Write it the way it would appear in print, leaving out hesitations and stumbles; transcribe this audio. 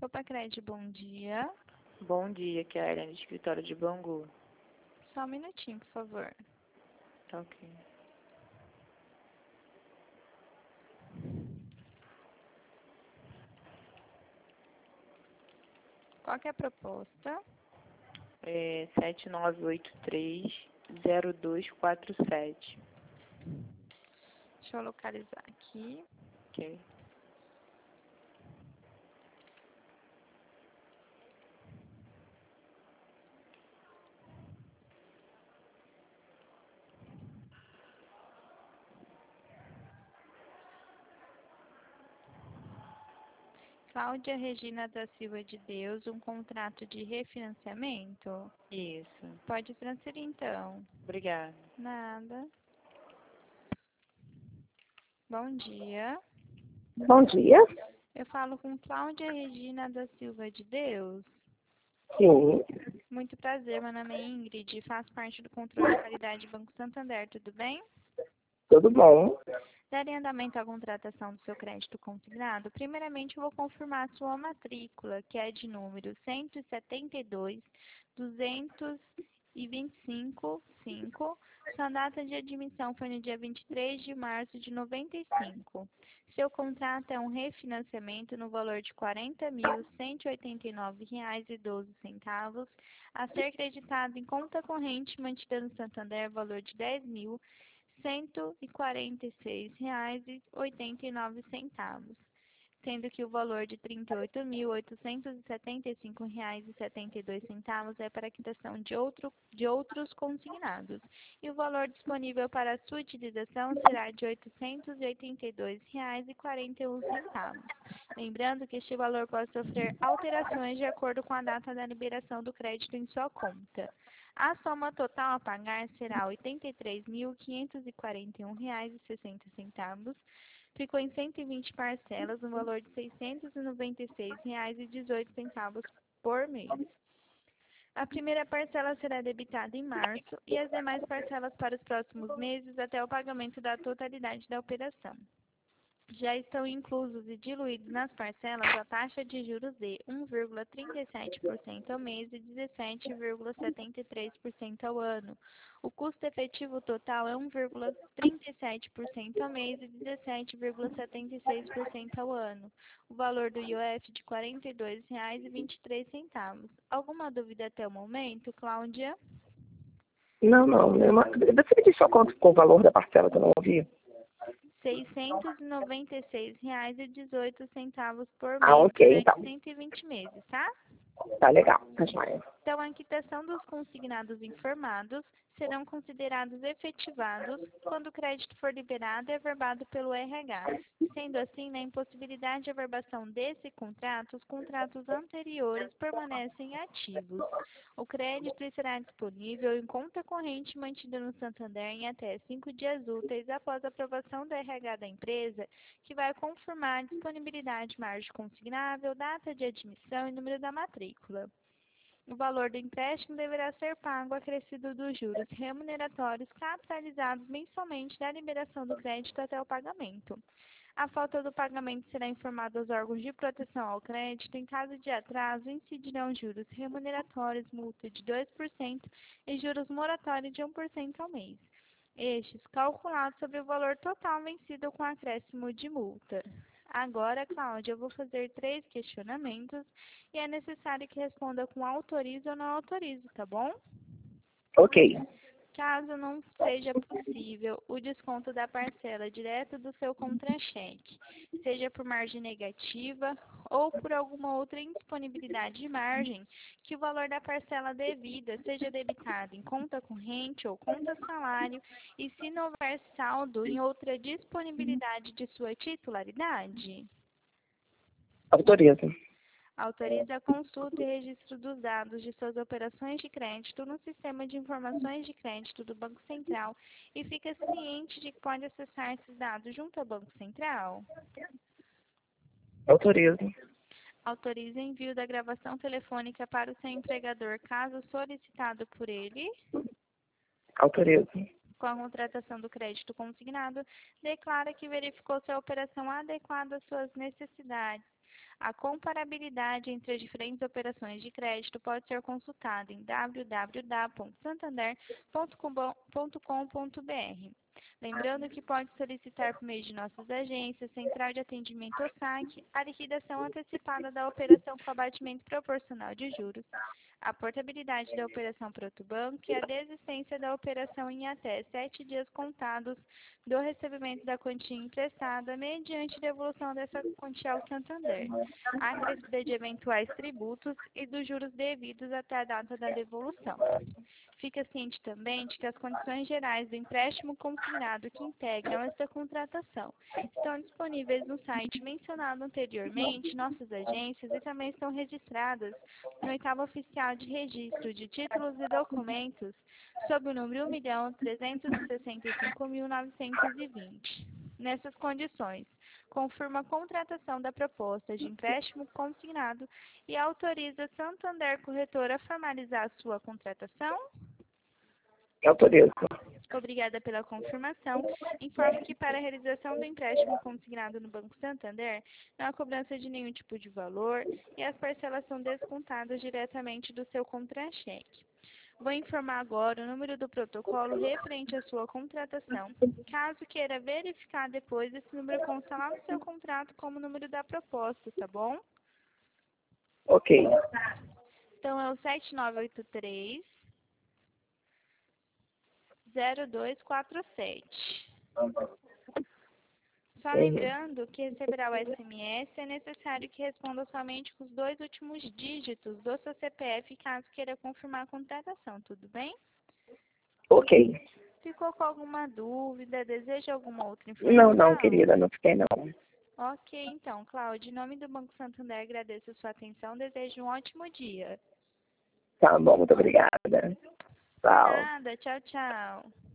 Copacred, bom dia. Bom dia, aqui é a Ailene, do escritório de Bangu. Só um minutinho, por favor. Tá ok. Qual que é a proposta? 7983-0247. Deixa eu localizar aqui. Ok. Cláudia Regina da Silva de Deus, um contrato de refinanciamento? Isso. Pode transferir, então. Obrigada. Nada. Bom dia. Bom dia. Eu falo com Cláudia Regina da Silva de Deus. Sim, Muito prazer, meu nome é Ingrid, faço parte do controle de qualidade do Banco Santander, tudo bem? tudo bom? Darem andamento à contratação do seu crédito consignado, primeiramente eu vou confirmar a sua matrícula, que é de número 172.225.5. Sua data de admissão foi no dia 23 de março de 95. Seu contrato é um refinanciamento no valor de R$ 40.189,12, a ser creditado em conta corrente mantida no Santander, valor de R$ 10.146,89, sendo que o valor de R$ 38.875,72 é para a quitação de outros consignados, e o valor disponível para a sua utilização será de R$ 882,41. Lembrando que este valor pode sofrer alterações de acordo com a data da liberação do crédito em sua conta. A soma total a pagar será R$ 83.541,60. Ficou em 120 parcelas, no valor de R$ 696,18 por mês. A primeira parcela será debitada em março e as demais parcelas para os próximos meses até o pagamento da totalidade da operação. Já estão inclusos e diluídos nas parcelas a taxa de juros de 1,37% ao mês e 17,73% ao ano. O custo efetivo total é 1,37% ao mês e 17,76% ao ano. O valor do IOF de R$ 42,23. Alguma dúvida até o momento, Cláudia? Não. Você me disse só quanto ficou o valor da parcela que eu não ouvi? R$ 696,18 por mês Ok, durante então. 120 meses, tá? Tá legal, tá joia. Então, a quitação dos consignados informados serão considerados efetivados quando o crédito for liberado e averbado pelo RH. Sendo assim, na impossibilidade de averbação desse contrato, os contratos anteriores permanecem ativos. O crédito será disponível em conta corrente mantida no Santander em até 5 dias úteis após a aprovação do RH da empresa, que vai confirmar a disponibilidade de margem consignável, data de admissão e número da matrícula. O valor do empréstimo deverá ser pago acrescido dos juros remuneratórios capitalizados mensalmente da liberação do crédito até o pagamento. A falta do pagamento será informada aos órgãos de proteção ao crédito. Em caso de atraso, incidirão juros remuneratórios, multa de 2% e juros moratórios de 1% ao mês. Estes calculados sobre o valor total vencido com acréscimo de multa. Agora, Cláudia, eu vou fazer 3 questionamentos e é necessário que responda com autorizo ou não autorizo, tá bom? Ok. Caso não seja possível o desconto da parcela direto do seu contra-cheque, seja por margem negativa ou por alguma outra indisponibilidade de margem, que o valor da parcela devida seja debitado em conta corrente ou conta salário e se não houver saldo em outra disponibilidade de sua titularidade. Autorizo. Autoriza a consulta e registro dos dados de suas operações de crédito no Sistema de Informações de Crédito do Banco Central e fica ciente de que pode acessar esses dados junto ao Banco Central. Autorizo. Autoriza envio da gravação telefônica para o seu empregador, caso solicitado por ele. Autorizo. Com a contratação do crédito consignado, declara que verificou se a operação adequada às suas necessidades. A comparabilidade entre as diferentes operações de crédito pode ser consultada em www.santander.com.br. Lembrando que pode solicitar por meio de nossas agências, Central de Atendimento ou SAC, a liquidação antecipada da operação com abatimento proporcional de juros, a portabilidade da operação para outro banco e a desistência da operação em até 7 dias contados do recebimento da quantia emprestada mediante devolução dessa quantia ao Santander, a acrescida de eventuais tributos e dos juros devidos até a data da devolução. Fica ciente também de que as condições gerais do empréstimo consignado que integram esta contratação estão disponíveis no site mencionado anteriormente, nossas agências, e também estão registradas no 8º Oficial de Registro de Títulos e Documentos, sob o número 1.365.920. Nessas condições, confirma a contratação da proposta de empréstimo consignado e autoriza Santander Corretora a formalizar a sua contratação? Autorizo. Obrigada pela confirmação. Informo que para a realização do empréstimo consignado no Banco Santander, não há cobrança de nenhum tipo de valor e as parcelas são descontadas diretamente do seu contra-cheque. Vou informar agora o número do protocolo referente à sua contratação. Caso queira verificar depois, esse número consta lá no seu contrato como número da proposta, tá bom? Ok. Então, é o 7983 0247. Só lembrando que receberá o SMS, é necessário que responda somente com os 2 últimos dígitos do seu CPF, caso queira confirmar a contratação, tudo bem? Ok. Ficou com alguma dúvida? Deseja alguma outra informação? Não, querida, não fiquei não. Ok, então, Cláudia, em nome do Banco Santander, agradeço a sua atenção, desejo um ótimo dia. Tá bom, muito obrigada. De Tchau. nada, tchau, tchau.